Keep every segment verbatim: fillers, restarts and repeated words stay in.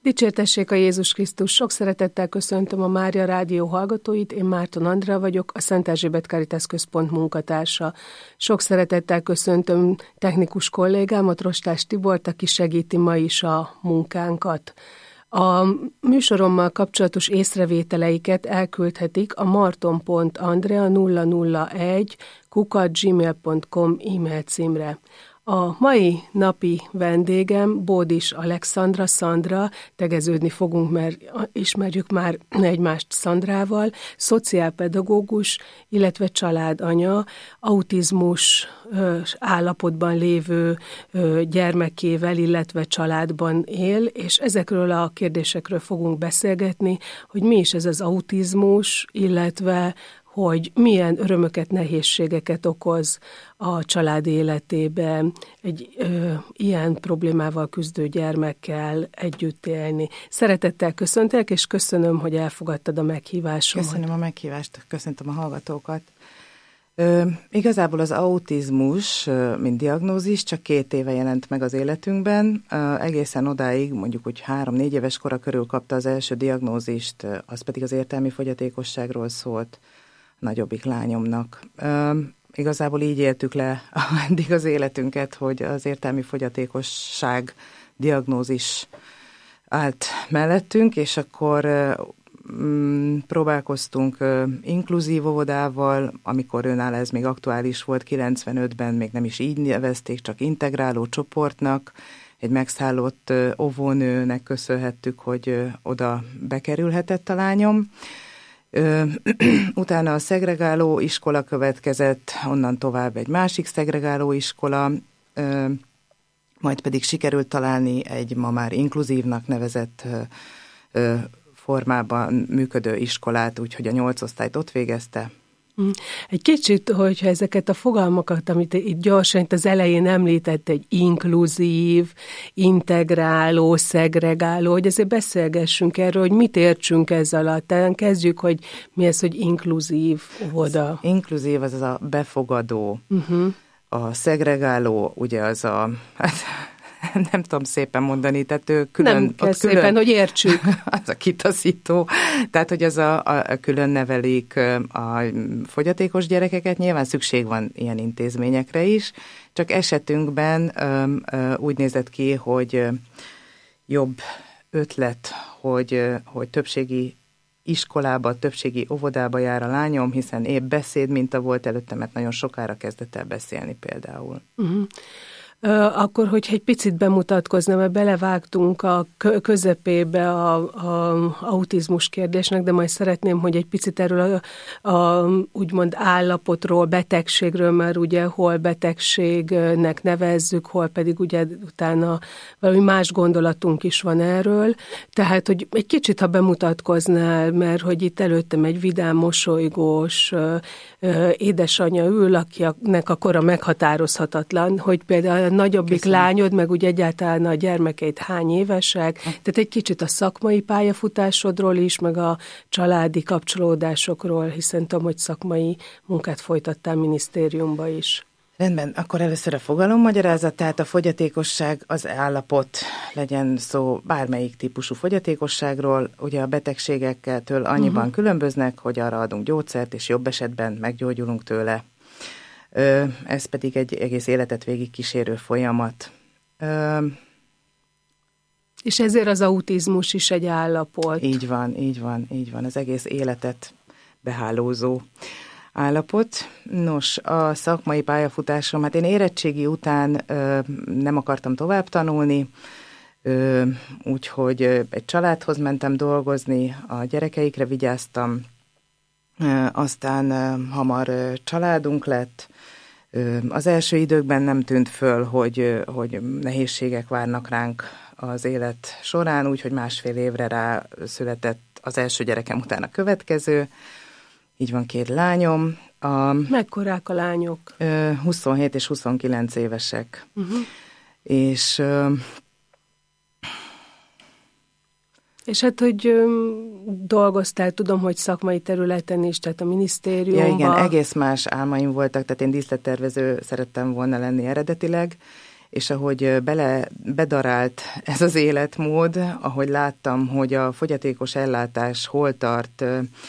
Dicsértessék a Jézus Krisztus! Sok szeretettel köszöntöm a Mária Rádió hallgatóit, én Márton Andrea vagyok, a Szent Erzsébet Caritas Központ munkatársa. Sok szeretettel köszöntöm technikus kollégámat, Rostás Tibort, aki segíti ma is a munkánkat. A műsorommal kapcsolatos észrevételeiket elküldhetik a marton pont andrea nulla nulla egy kukac gmail pont com e-mail címre. A mai napi vendégem Bódis Alexandra, Szandra, tegeződni fogunk, mert ismerjük már egymást Szandrával, szociálpedagógus, illetve családanya, autizmus állapotban lévő gyermekével, illetve családban él, és ezekről a kérdésekről fogunk beszélgetni, hogy mi is ez az autizmus, illetve hogy milyen örömöket, nehézségeket okoz a család életében egy ö, ilyen problémával küzdő gyermekkel együtt élni. Szeretettel köszöntelek, és köszönöm, hogy elfogadtad a meghívásomat. Köszönöm a meghívást, köszöntöm a hallgatókat. Ö, igazából az autizmus, mint diagnózis, csak két éve jelent meg az életünkben. Ö, egészen odáig, mondjuk, hogy három-négy éves kora körül kapta az első diagnózist, az pedig az értelmi fogyatékosságról szólt nagyobbik lányomnak. Ö, igazából így éltük le eddig az életünket, hogy az értelmi fogyatékosság diagnózis állt mellettünk, és akkor mm, próbálkoztunk ö, inkluzív óvodával, amikor őnál ez még aktuális volt, kilencvenötben még nem is így nevezték, csak integráló csoportnak, egy megszállott ö, óvónőnek köszönhettük, hogy ö, oda bekerülhetett a lányom. Ö, utána a szegregáló iskola következett, onnan tovább egy másik szegregáló iskola, ö, majd pedig sikerült találni egy ma már inkluzívnak nevezett ö, ö, formában működő iskolát, úgyhogy a nyolc osztályt ott végezte. Egy kicsit, hogyha ezeket a fogalmakat, amit itt gyorsan itt az elején említett, egy inkluzív, integráló, szegregáló, hogy azért beszélgessünk erről, hogy mit értsünk ez alatt. Tehát kezdjük, hogy mi ez, hogy inkluzív óvoda. Az inkluzív az, az a befogadó, uh-huh. A szegregáló ugye az a... Hát, nem tudom szépen mondani, tehát ő külön... Nem kell külön, szépen, hogy értsük. Az a kitaszító, tehát hogy az a, a külön nevelik a fogyatékos gyerekeket, nyilván szükség van ilyen intézményekre is, csak esetünkben ö, ö, úgy nézett ki, hogy jobb ötlet, hogy, hogy többségi iskolába, többségi óvodába jár a lányom, hiszen épp beszédminta volt előtte, mert nagyon sokára kezdett el beszélni például. Uh-huh. Akkor, hogyha egy picit bemutatkozna, mert belevágtunk a közepébe a, a autizmus kérdésnek, de majd szeretném, hogy egy picit erről a, a úgymond állapotról, betegségről, mert ugye hol betegségnek nevezzük, hol pedig ugye utána valami más gondolatunk is van erről. Tehát, hogy egy kicsit, ha bemutatkoznál, mert hogy itt előttem egy vidám, mosolygós édesanyja ül, akinek a kora meghatározhatatlan, hogy például a nagyobbik Köszönöm. Lányod, meg úgy egyáltalán a gyermekeid hány évesek, tehát egy kicsit a szakmai pályafutásodról is, meg a családi kapcsolódásokról, hiszen tudom, hogy szakmai munkát folytattál minisztériumba is. Rendben, akkor először a fogalommagyarázat, tehát a fogyatékosság az állapot, legyen szó bármelyik típusú fogyatékosságról, ugye a betegségektől annyiban uh-huh. különböznek, hogy arra adunk gyógyszert, és jobb esetben meggyógyulunk tőle. Ez pedig egy egész életet végig kísérő folyamat. És ezért az autizmus is egy állapot. Így van, így van, így van. Az egész életet behálózó állapot. Nos, a szakmai pályafutásom, hát én érettségi után ö, nem akartam tovább tanulni, ö, úgyhogy egy családhoz mentem dolgozni, a gyerekeikre vigyáztam, ö, aztán ö, hamar ö, családunk lett. Ö, az első időkben nem tűnt föl, hogy, ö, hogy nehézségek várnak ránk az élet során, úgyhogy másfél évre rá született az első gyerekem után a következő. Így van két lányom. A, Mekkorák a lányok? huszonhét és huszonkilenc évesek. Uh-huh. És... Ö, és hát, hogy ö, dolgoztál, tudom, hogy szakmai területen is, tehát a minisztériumban. Ja, igen, egész más álmaim voltak, tehát én díszlettervező szerettem volna lenni eredetileg, és ahogy bele, bedarált ez az életmód, ahogy láttam, hogy a fogyatékos ellátás hol tart,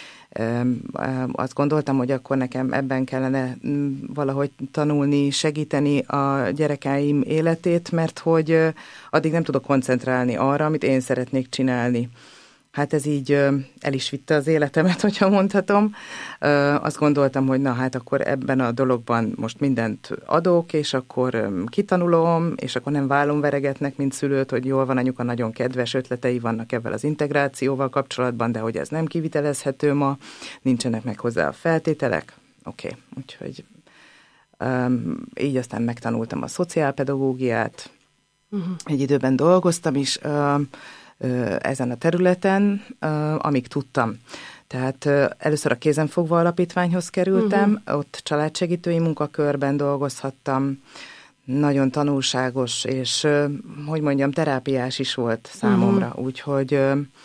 azt gondoltam, hogy akkor nekem ebben kellene valahogy tanulni, segíteni a gyerekeim életét, mert hogy addig nem tudok koncentrálni arra, amit én szeretnék csinálni. Hát ez így el is vitte az életemet, hogyha mondhatom. Azt gondoltam, hogy na hát akkor ebben a dologban most mindent adok, és akkor kitanulom, és akkor nem vállon veregetnek, mint szülőt, hogy jól van anyuka, nagyon kedves ötletei vannak ebben az integrációval kapcsolatban, de hogy ez nem kivitelezhető ma, nincsenek meg hozzá a feltételek. Oké, okay. Úgyhogy um, így aztán megtanultam a szociálpedagógiát. Uh-huh. Egy időben dolgoztam is, um, ezen a területen, amíg tudtam. Tehát először a Kézenfogva Alapítványhoz kerültem, uh-huh. ott családsegítői munkakörben dolgozhattam, nagyon tanulságos, és hogy mondjam, terápiás is volt számomra, uh-huh. úgyhogy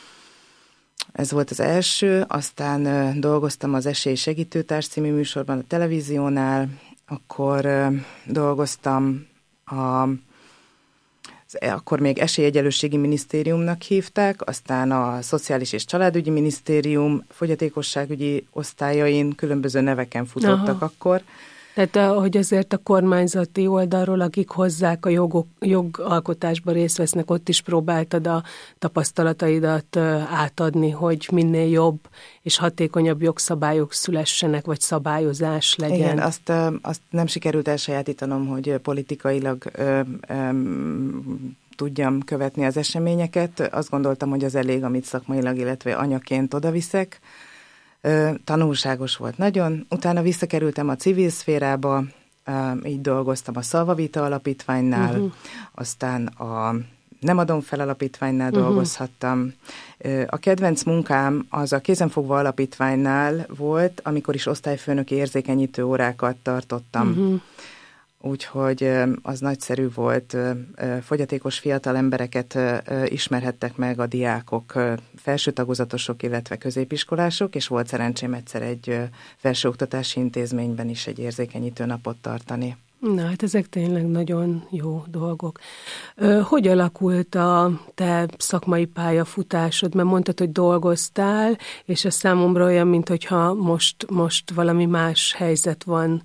ez volt az első, aztán dolgoztam az Esély Segítőtárs című műsorban a televíziónál, akkor dolgoztam a akkor még Esélyegyenlőségi Minisztériumnak hívták, aztán a Szociális és Családügyi Minisztérium fogyatékosságügyi osztályain különböző neveken futottak. Aha. Akkor. Tehát, hogy azért a kormányzati oldalról, akik hozzák a jogok, jogalkotásba részt vesznek, ott is próbáltad a tapasztalataidat átadni, hogy minél jobb és hatékonyabb jogszabályok szülessenek, vagy szabályozás legyen. Igen, azt, azt nem sikerült elsajátítanom, hogy politikailag ö, ö, tudjam követni az eseményeket. Azt gondoltam, hogy az elég, amit szakmailag, illetve anyaként odaviszek. Tanulságos volt nagyon. Utána visszakerültem a civil szférába, így dolgoztam a Szalvavita Alapítványnál, uh-huh. aztán a Nem adom fel Alapítványnál uh-huh. dolgozhattam. A kedvenc munkám az a Kézenfogva Alapítványnál volt, amikor is osztályfőnöki érzékenyítő órákat tartottam. Uh-huh. Úgyhogy az nagyszerű volt, fogyatékos fiatal embereket ismerhettek meg a diákok, felső tagozatosok, illetve középiskolások, és volt szerencsém egyszer egy felsőoktatási intézményben is egy érzékenyítő napot tartani. Na, hát ezek tényleg nagyon jó dolgok. Hogy alakult a te szakmai pályafutásod? Mert mondtad, hogy dolgoztál, és ez számomra olyan, mintha most, most valami más helyzet van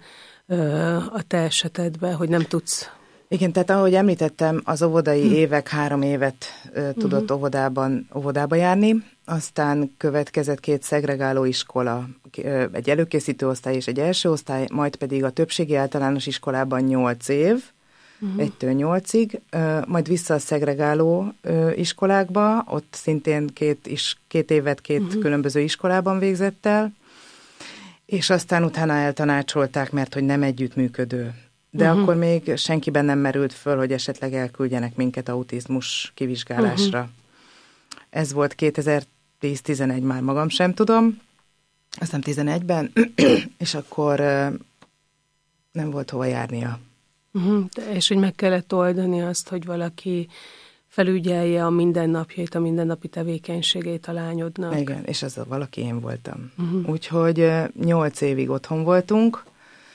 a te esetedben, hogy nem tudsz. Igen, tehát ahogy említettem, az óvodai hm. évek három évet uh, tudott uh-huh. óvodában, óvodába járni, aztán következett két szegregáló iskola, egy előkészítő osztály és egy első osztály, majd pedig a többségi általános iskolában nyolc év, uh-huh. egytől nyolcig, uh, majd vissza a szegregáló uh, iskolákba, ott szintén két, is, két évet két uh-huh. különböző iskolában végzett el, és aztán utána eltanácsolták, mert hogy nem együttműködő. De uh-huh. akkor még senkiben nem merült föl, hogy esetleg elküldjenek minket autizmus kivizsgálásra. Uh-huh. Ez volt kétezer-tíz-tizenegy, már magam sem tudom. Aztán tizenegyben, és akkor nem volt hova járnia. Uh-huh. És hogy meg kellett oldani azt, hogy valaki felügyelje a mindennapjait, a mindennapi tevékenységét a lányodnak. Igen, és az a valaki én voltam. Uh-huh. Úgyhogy nyolc évig otthon voltunk.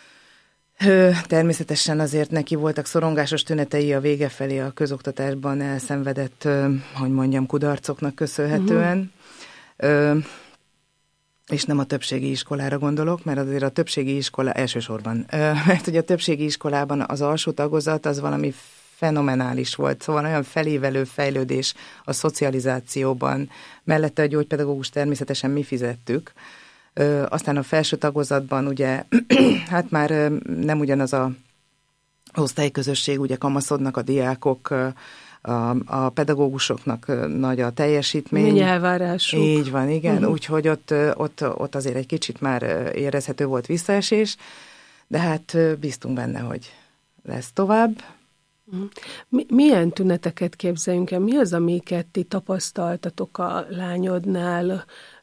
Természetesen azért neki voltak szorongásos tünetei a vége felé a közoktatásban elszenvedett, hogy mondjam, kudarcoknak köszönhetően. Uh-huh. És nem a többségi iskolára gondolok, mert azért a többségi iskola elsősorban, mert hogy a többségi iskolában az alsó tagozat az valami fenomenális volt, szóval olyan felévelő fejlődés a szocializációban. Mellette a gyógypedagógus természetesen mi fizettük. Ö, aztán a felső tagozatban ugye, hát már nem ugyanaz a osztályközösség, ugye kamaszodnak a diákok, a, a pedagógusoknak nagy a teljesítmény. Mi elvárásuk. Így van, igen, uh-huh. úgyhogy ott, ott, ott azért egy kicsit már érezhető volt visszaesés, de hát bíztunk benne, hogy lesz tovább. Mi, milyen tüneteket képzeljünk el? Mi az, amiket ti tapasztaltatok a lányodnál,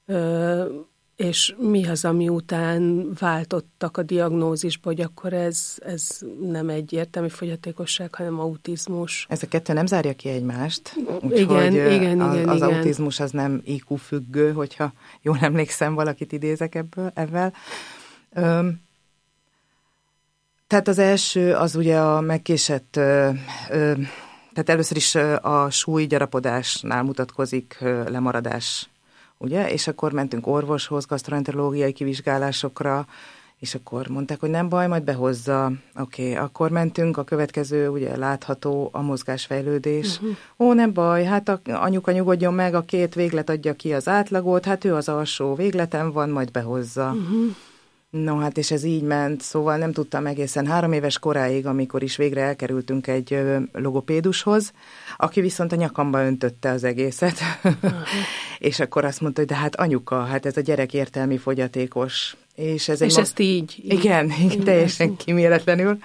és mi az, ami után váltottak a diagnózisba, hogy akkor ez, ez nem egyértelmű fogyatékosság, hanem autizmus? Ez a kettő nem zárja ki egymást. Úgyhogy igen, igen, az, igen, az igen. autizmus az nem í kú függő, hogyha jól emlékszem, valakit idézek ebből, ebben. Öm, Tehát az első az ugye a megkésett, ö, ö, tehát először is a súlygyarapodásnál mutatkozik ö, lemaradás, ugye? És akkor mentünk orvoshoz, gasztroenterológiai kivizsgálásokra, és akkor mondták, hogy nem baj, majd behozza. Oké, okay. Akkor mentünk, a következő, ugye látható a mozgásfejlődés. Uh-huh. Ó, nem baj, hát a, anyuka nyugodjon meg, a két véglet adja ki az átlagot, hát ő az alsó végleten van, majd behozza. Uh-huh. No, hát és ez így ment, szóval nem tudtam egészen három éves koráig, amikor is végre elkerültünk egy ö, logopédushoz, aki viszont a nyakamba öntötte az egészet. Uh-huh. És akkor azt mondta, hogy de hát anyuka, hát ez a gyerek értelmi fogyatékos. És, ez és ma... ezt így? Igen, így teljesen kíméletlenül.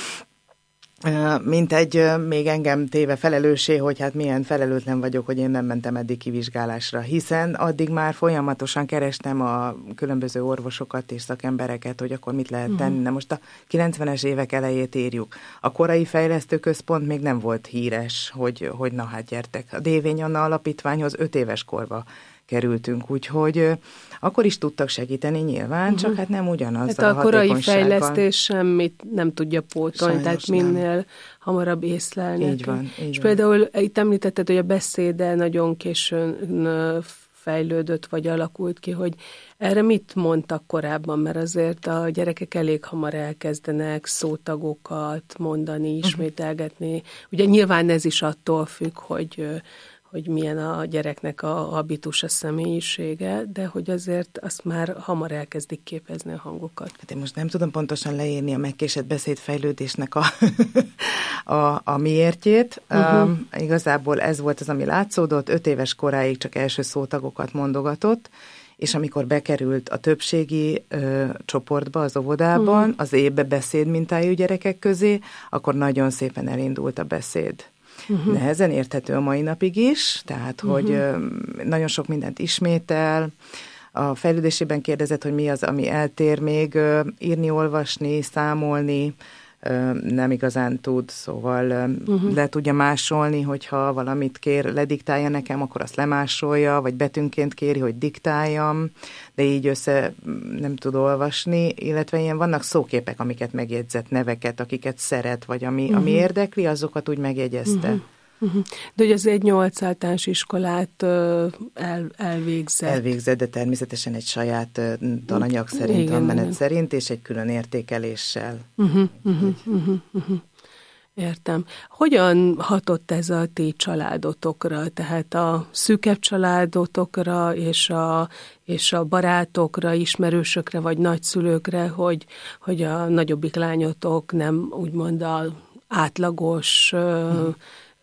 Mint egy még engem téve felelőssé, hogy hát milyen felelőtlen vagyok, hogy én nem mentem eddig kivizsgálásra, hiszen addig már folyamatosan kerestem a különböző orvosokat és szakembereket, hogy akkor mit lehet tenni. Na most a kilencvenes évek elejét írjuk. A korai fejlesztőközpont még nem volt híres, hogy, hogy na hát gyertek. A Dévény Anna alapítványhoz öt éves korba kerültünk, úgyhogy akkor is tudtak segíteni nyilván, uh-huh. csak hát nem ugyanaz hát a, a korai fejlesztés semmit nem tudja pótolni, Sajnos tehát minél nem. hamarabb észlelni. Így van. Így És van. például itt említetted, hogy a beszéde nagyon későn fejlődött, vagy alakult ki, hogy erre mit mondtak korábban, mert azért a gyerekek elég hamar elkezdenek szótagokat mondani, ismételgetni. Uh-huh. Ugye nyilván ez is attól függ, hogy hogy milyen a gyereknek a habitus, a személyisége, de hogy azért azt már hamar elkezdik képezni a hangokat. Hát én most nem tudom pontosan leírni a megkésett beszédfejlődésnek a, a, a miértjét. Uh-huh. Um, igazából ez volt az, ami látszódott, öt éves koráig csak első szótagokat mondogatott, és amikor bekerült a többségi ö, csoportba, az óvodában, uh-huh. az ébe beszédmintájú gyerekek közé, akkor nagyon szépen elindult a beszéd. Uh-huh. Nehezen érthető a mai napig is, tehát, uh-huh. hogy ö, nagyon sok mindent ismétel. A fejlődésében kérdezett, hogy mi az, ami eltér még, ö, írni, olvasni, számolni, ö, nem igazán tud, szóval ö, uh-huh. le tudja másolni, hogyha valamit kér, lediktálja nekem, akkor azt lemásolja, vagy betűnként kéri, hogy diktáljam, de így össze nem tud olvasni, illetve ilyen vannak szóképek, amiket megjegyzett, neveket, akiket szeret, vagy ami, uh-huh. ami érdekli, azokat úgy megjegyezte. Uh-huh. Uh-huh. De hogy az egy nyolc általános iskolát uh, el, elvégzett. Elvégzett, de természetesen egy saját uh, tananyag szerint, igen, tanmenet igen. szerint, és egy külön értékeléssel. Uh-huh, uh-huh, uh-huh, uh-huh. Értem. Hogyan hatott ez a ti családotokra, tehát a szűkebb családotokra és a, és a barátokra, ismerősökre vagy nagyszülőkre, hogy, hogy a nagyobbik lányotok nem úgymond az átlagos uh-huh.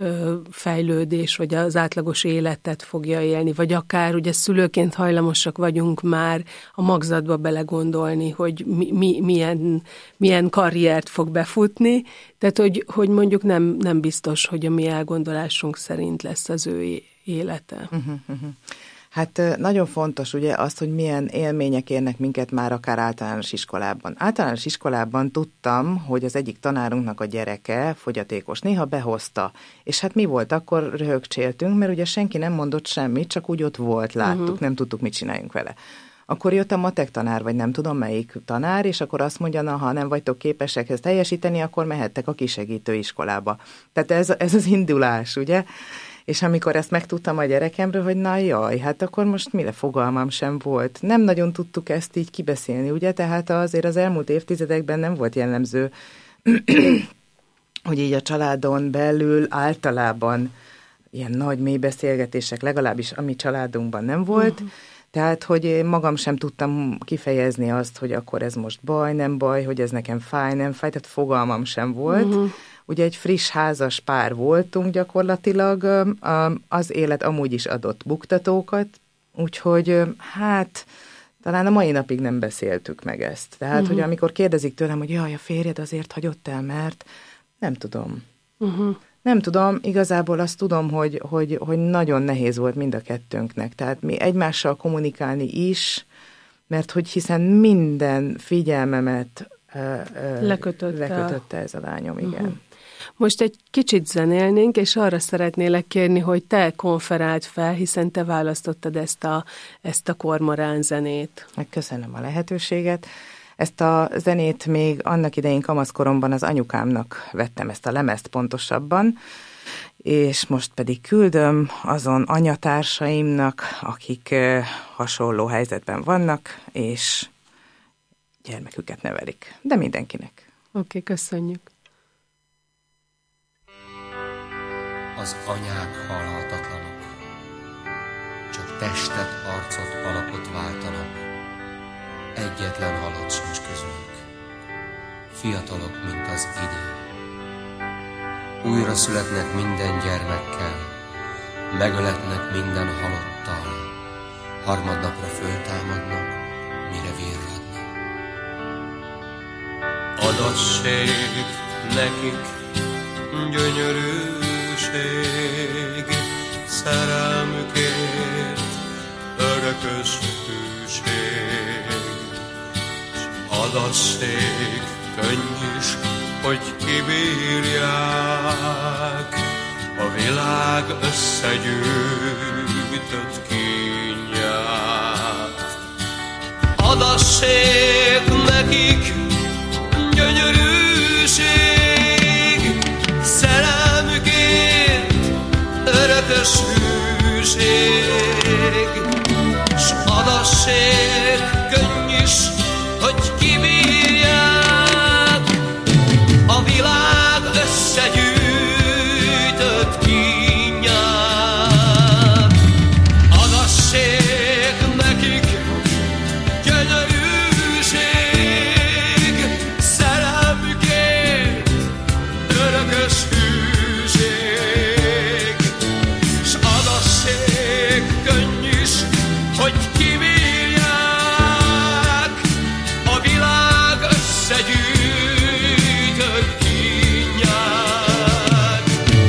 fejlődés, vagy az átlagos életet fogja élni, vagy akár ugye szülőként hajlamosak vagyunk már a magzatba belegondolni, hogy mi, mi, milyen, milyen karriert fog befutni, tehát hogy, hogy mondjuk nem, nem biztos, hogy a mi elgondolásunk szerint lesz az ő élete. Uh-huh, uh-huh. Hát nagyon fontos ugye azt, hogy milyen élmények érnek minket már akár általános iskolában. Általános iskolában tudtam, hogy az egyik tanárunknak a gyereke fogyatékos, néha behozta, és hát mi volt? Akkor röhögcséltünk, mert ugye senki nem mondott semmit, csak úgy ott volt, láttuk, uh-huh. nem tudtuk, mit csináljunk vele. Akkor jött a matek tanár, vagy nem tudom melyik tanár, és akkor azt mondja, na, ha nem vagytok képesek ezt teljesíteni, akkor mehettek a kisegítő iskolába. Tehát ez, ez az indulás, ugye? És amikor ezt megtudtam a gyerekemről, hogy na jaj, hát akkor most mire fogalmam sem volt. Nem nagyon tudtuk ezt így kibeszélni, ugye? Tehát azért az elmúlt évtizedekben nem volt jellemző, hogy így a családon belül általában ilyen nagy, mély beszélgetések, legalábbis a mi családunkban nem volt. Uh-huh. Tehát, hogy én magam sem tudtam kifejezni azt, hogy akkor ez most baj, nem baj, hogy ez nekem fáj, nem fáj, tehát fogalmam sem volt. Uh-huh. Ugye egy friss házas pár voltunk gyakorlatilag, az élet amúgy is adott buktatókat, úgyhogy hát talán a mai napig nem beszéltük meg ezt. Tehát, uh-huh. hogy amikor kérdezik tőlem, hogy jaj, a férjed azért hagyott el, mert nem tudom. Uh-huh. Nem tudom, igazából azt tudom, hogy, hogy, hogy nagyon nehéz volt mind a kettőnknek. Tehát mi egymással kommunikálni is, mert hogy hiszen minden figyelmemet lekötötte, lekötötte ez a lányom, igen. Uh-huh. Most egy kicsit zenélnénk, és arra szeretnélek kérni, hogy te konferáld fel, hiszen te választottad ezt a, ezt a kormorán zenét. Köszönöm a lehetőséget. Ezt a zenét még annak idején kamaszkoromban az anyukámnak vettem, ezt a lemezt pontosabban, és most pedig küldöm azon anyatársaimnak, akik hasonló helyzetben vannak, és gyermeküket nevelik. De mindenkinek. Oké, okay, köszönjük. Az anyák halhatatlanok, csak testet, arcot, alakot váltanak. Egyetlen halott sincs közülük, fiatalok, mint az idő. Újra születnek minden gyermekkel, megöletnek minden halottal, harmadnapra föltámadnak, mire virradnak. Adasség nekik gyönyörűség, szerelmükért örökös hűség. S adasség könny is, hogy kibírják a világ összegyűjtött kínját. Adasség nekik gyönyörűség, szerelmükért örökös hűség. S adasség könny is, hogy kibírják a világ összegyűjtött kínját. Adasség nekik gyönyörűség, szerelmükért örökös hűség. S adasség könny is, hogy kibírják a világ összegyűjtött kínját.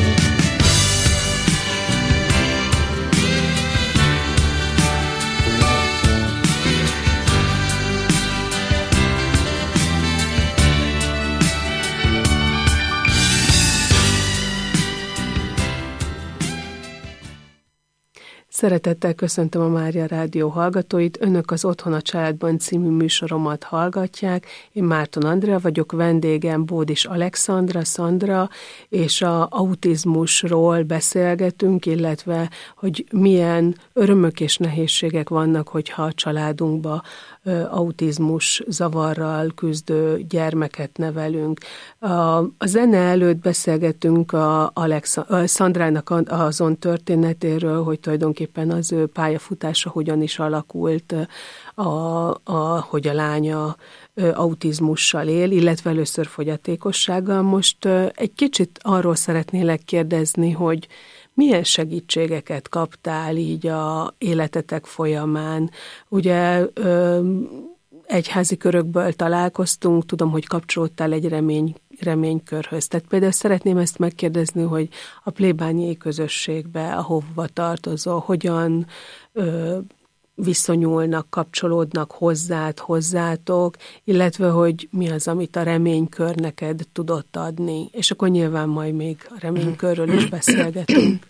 Szeretettel köszöntöm a Mária Rádió hallgatóit. Önök az Otthon a Családban című műsoromat hallgatják. Én Márton Andrea vagyok, vendégem Bódis Alexandra, Szandra, és a autizmusról beszélgetünk, illetve hogy milyen örömök és nehézségek vannak, hogyha a családunkba autizmus zavarral küzdő gyermeket nevelünk. A, a zene előtt beszélgetünk a, Alexa, a Szandrának azon történetéről, hogy tulajdonképpen az ő pályafutása hogyan is alakult, a, a, hogy a lánya autizmussal él, illetve először fogyatékossággal. Most egy kicsit arról szeretnélek kérdezni, hogy milyen segítségeket kaptál így a életetek folyamán? Ugye egyházi körökből találkoztunk, tudom, hogy kapcsolódtál egy remény, reménykörhöz. Tehát például szeretném ezt megkérdezni, hogy a plébániai közösségbe, ahova tartozol, hogyan ö, viszonyulnak, kapcsolódnak hozzád, hozzátok, illetve hogy mi az, amit a reménykör neked tudott adni. És akkor nyilván majd még a reménykörről is beszélgetünk.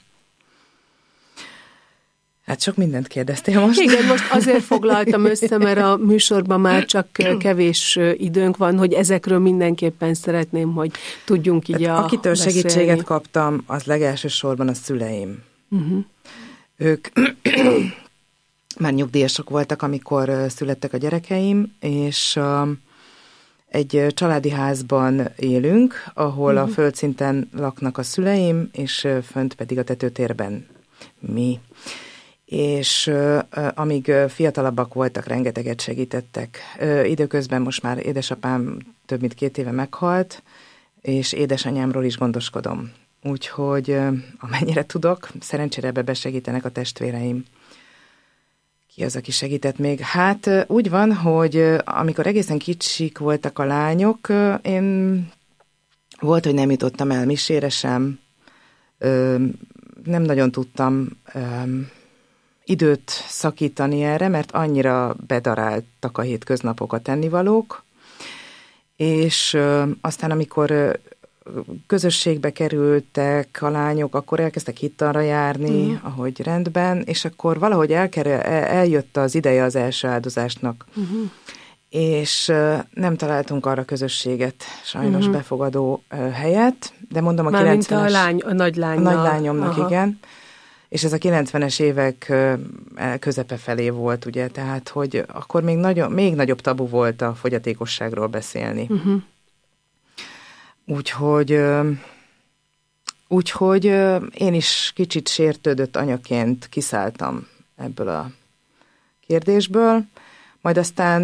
Hát sok mindent kérdeztél most. Igen, most azért foglaltam össze, mert a műsorban már csak kevés időnk van, hogy ezekről mindenképpen szeretném, hogy tudjunk így a Akitől beszélni. segítséget kaptam, az legelsősorban a szüleim. Uh-huh. Ők már nyugdíjasok voltak, amikor születtek a gyerekeim, és egy családi házban élünk, ahol uh-huh. a földszinten laknak a szüleim, és fönt pedig a tetőtérben mi. És uh, amíg uh, fiatalabbak voltak, rengeteget segítettek. Uh, időközben most már édesapám több mint két éve meghalt, és édesanyámról is gondoskodom. Úgyhogy uh, amennyire tudok, szerencsére ebbe besegítenek a testvéreim. Ki az, aki segített még? Hát uh, úgy van, hogy uh, amikor egészen kicsik voltak a lányok, uh, én volt, hogy nem jutottam el misére sem, uh, nem nagyon tudtam um, időt szakítani erre, mert annyira bedaráltak a hétköznapok, a tennivalók, és ö, aztán amikor ö, közösségbe kerültek a lányok, akkor elkezdtek hittanra járni, uh-huh. ahogy rendben, és akkor valahogy elker- eljött az ideje az első áldozásnak. Uh-huh. és nem találtunk arra közösséget, sajnos uh-huh. befogadó helyet, de mondom a Mármint kilencvenes... a lány, a nagylánynak. A nagylányomnak, Aha. igen. És ez a kilencvenes évek közepe felé volt, ugye, tehát, hogy akkor még, nagyon, még nagyobb tabu volt a fogyatékosságról beszélni. Uh-huh. Úgyhogy, úgyhogy én is kicsit sértődött anyaként kiszálltam ebből a kérdésből, majd aztán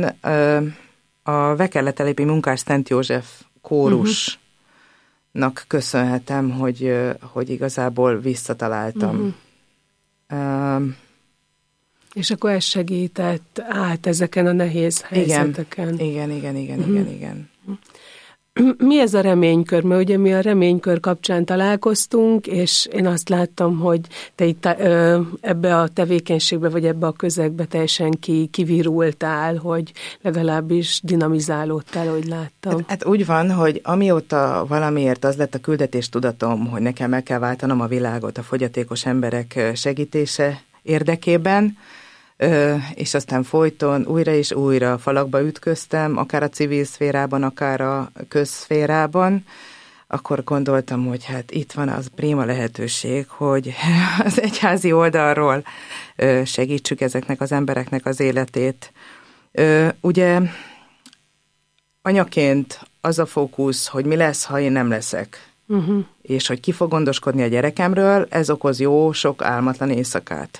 a Vekerletelepi Munkás Szent József kórusnak uh-huh. köszönhetem, hogy, hogy igazából visszataláltam. Uh-huh. Um, És akkor ez segített át ezeken a nehéz helyzeteken. Igen, igen, igen, igen, uh-huh. igen, igen. Mi ez a reménykör? Mert ugye mi a reménykör kapcsán találkoztunk, és én azt láttam, hogy te itt ö, ebbe a tevékenységbe, vagy ebbe a közegbe teljesen ki, kivirultál, hogy legalábbis dinamizálódtál, hogy láttam. Hát, hát úgy van, hogy amióta valamiért az lett a küldetéstudatom, hogy nekem meg kell váltanom a világot a fogyatékos emberek segítése érdekében, és aztán folyton újra és újra falakba ütköztem, akár a civil szférában, akár a közszférában, akkor gondoltam, hogy hát itt van az prima lehetőség, hogy az egyházi oldalról segítsük ezeknek az embereknek az életét. Ugye anyaként az a fókusz, hogy mi lesz, ha én nem leszek, uh-huh. és hogy ki fog gondoskodni a gyerekemről, ez okoz jó sok álmatlan éjszakát.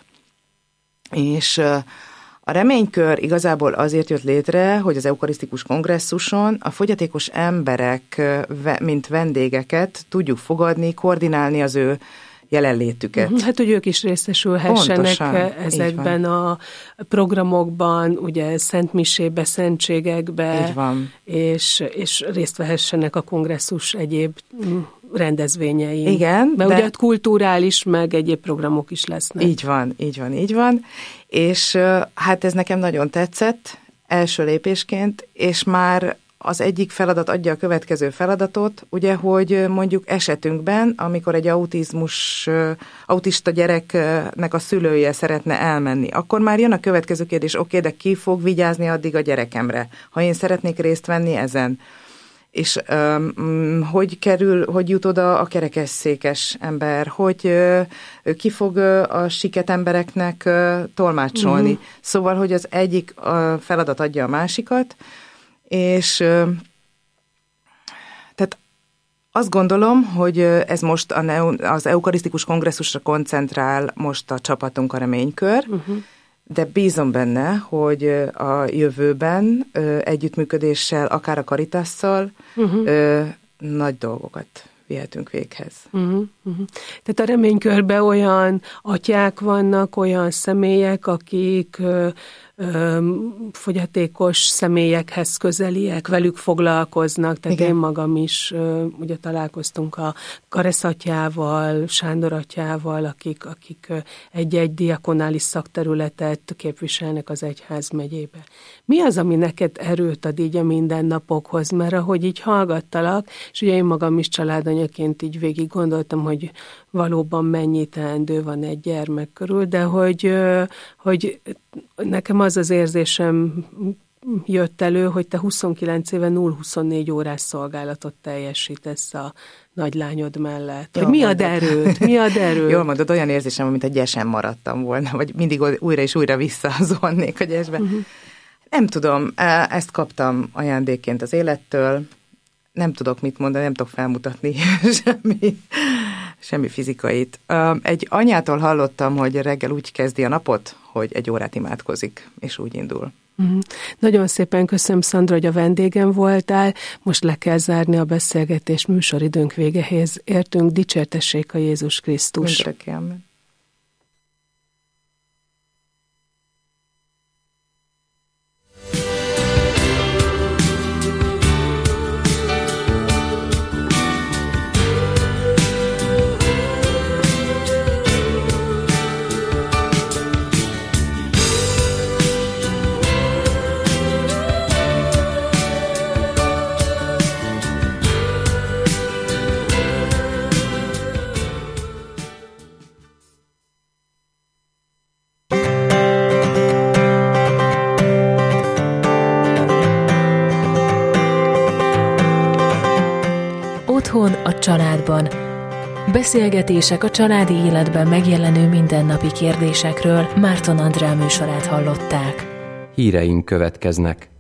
És a reménykör igazából azért jött létre, hogy az eukarisztikus kongresszuson a fogyatékos emberek, mint vendégeket tudjuk fogadni, koordinálni az ő jelenlétüket. Hát, hogy ők is részesülhessenek Pontosan, ezekben a programokban, ugye szentmisébe, szentségekbe, így van. És, és részt vehessenek a kongresszus egyéb rendezvényein. Igen. Mert de... ugye kulturális, meg egyéb programok is lesznek. Így van, így van, így van. És hát ez nekem nagyon tetszett első lépésként, és már az egyik feladat adja a következő feladatot, ugye, hogy mondjuk esetünkben, amikor egy autizmus, autista gyereknek a szülője szeretne elmenni, akkor már jön a következő kérdés, oké, de ki fog vigyázni addig a gyerekemre, ha én szeretnék részt venni ezen? És um, hogy kerül, hogy jut oda a kerekesszékes ember, hogy uh, ki fog uh, a siket embereknek uh, tolmácsolni. Uh-huh. Szóval, hogy az egyik uh, feladat adja a másikat, és uh, tehát azt gondolom, hogy ez most a neo, az eukarisztikus kongresszusra koncentrál most a csapatunk, a reménykör, uh-huh. de bízom benne, hogy a jövőben együttműködéssel, akár a Caritasszal uh-huh. nagy dolgokat vihetünk véghez. Uh-huh, uh-huh. Tehát a reménykörben olyan atyák vannak, olyan személyek, akik ö, ö, fogyatékos személyekhez közeliek, velük foglalkoznak. Tehát Igen. én magam is ö, ugye találkoztunk a Karesz atyával, Sándor atyával, akik, akik egy-egy diakonális szakterületet képviselnek az egyházmegyébe. Mi az, ami neked erőt ad így a mindennapokhoz? Mert ahogy így hallgattalak, és ugye én magam is családanyaként így végig gondoltam, hogy valóban mennyi teendő van egy gyermek körül, de hogy, hogy nekem az az érzésem jött elő, hogy te huszonkilenc éve nulla huszonnégy órás szolgálatot teljesítesz a nagylányod mellett. Hogy mi ad erőt? Mi ad erőt? Jól mondod, olyan érzésem, mint a gyesen maradtam volna, vagy mindig újra és újra visszazolnék a gyesbe. Uh-huh. Nem tudom, ezt kaptam ajándékként az élettől, nem tudok mit mondani, nem tudok felmutatni semmi, semmi fizikait. Egy anyától hallottam, hogy reggel úgy kezdi a napot, hogy egy órát imádkozik, és úgy indul. Mm. Nagyon szépen köszönöm, Szandra, hogy a vendégem voltál. Most le kell zárni a beszélgetés, műsoridőnk végehez értünk. Dicsértessék a Jézus Krisztus. Mindörökké, amen. családban. Beszélgetések a családi életben megjelenő mindennapi kérdésekről. Márton Andrá műsorát hallották. Híreink következnek.